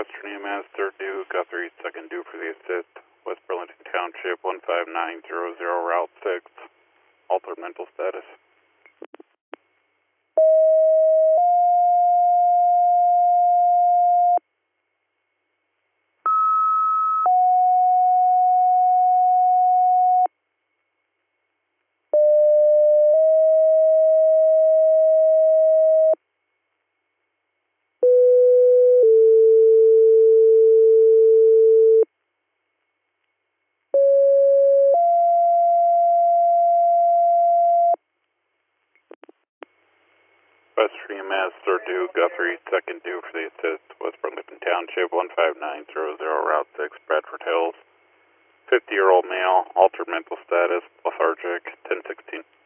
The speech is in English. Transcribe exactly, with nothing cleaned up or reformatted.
Western E M S, third due, Guthrie, second due for the assist, West Burlington Township, one five nine zero zero, Route six, altered mental status. Western E M S, third due, Guthrie, second due for the assist, West Burlington Township, one five nine zero zero, Route six, Bradford Hills, fifty-year-old male, altered mental status, lethargic, ten sixteen.